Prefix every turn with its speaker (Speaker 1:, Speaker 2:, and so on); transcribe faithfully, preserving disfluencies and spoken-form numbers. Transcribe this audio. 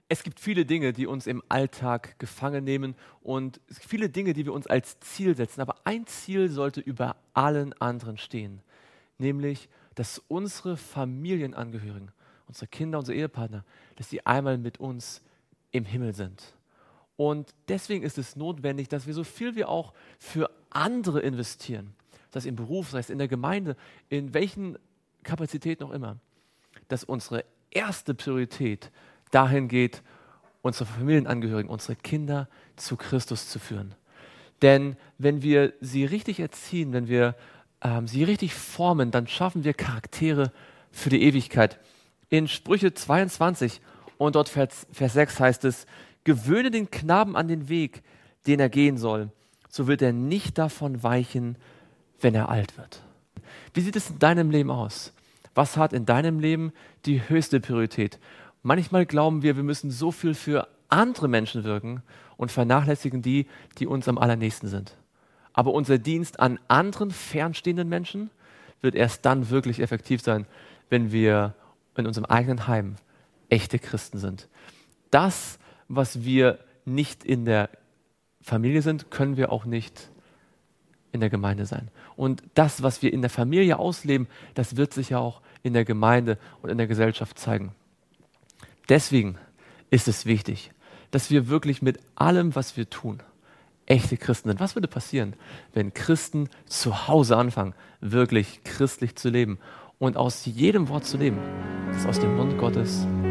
Speaker 1: Es gibt viele Dinge, die uns im Alltag gefangen nehmen und es gibt viele Dinge, die wir uns als Ziel setzen. Aber ein Ziel sollte über allen anderen stehen, nämlich, dass unsere Familienangehörigen, unsere Kinder, unsere Ehepartner, dass sie einmal mit uns im Himmel sind. Und deswegen ist es notwendig, dass wir so viel wir auch für andere investieren, sei es im Beruf, sei es in der Gemeinde, in welchen Kapazitäten auch immer, dass unsere erste Priorität dahin geht, unsere Familienangehörigen, unsere Kinder zu Christus zu führen. Denn wenn wir sie richtig erziehen, wenn wir ähm, sie richtig formen, dann schaffen wir Charaktere für die Ewigkeit. In Sprüche zweiundzwanzig und dort Vers, Vers sechs heißt es, gewöhne den Knaben an den Weg, den er gehen soll, so wird er nicht davon weichen, wenn er alt wird. Wie sieht es in deinem Leben aus? Was hat in deinem Leben die höchste Priorität? Manchmal glauben wir, wir müssen so viel für andere Menschen wirken und vernachlässigen die, die uns am allernächsten sind. Aber unser Dienst an anderen fernstehenden Menschen wird erst dann wirklich effektiv sein, wenn wir in unserem eigenen Heim echte Christen sind. Das, was wir nicht in der Familie sind, können wir auch nicht in der Gemeinde sein. Und das, was wir in der Familie ausleben, das wird sich ja auch in der Gemeinde und in der Gesellschaft zeigen. Deswegen ist es wichtig, dass wir wirklich mit allem, was wir tun, echte Christen sind. Was würde passieren, wenn Christen zu Hause anfangen, wirklich christlich zu leben und aus jedem Wort zu leben, das aus dem Mund Gottes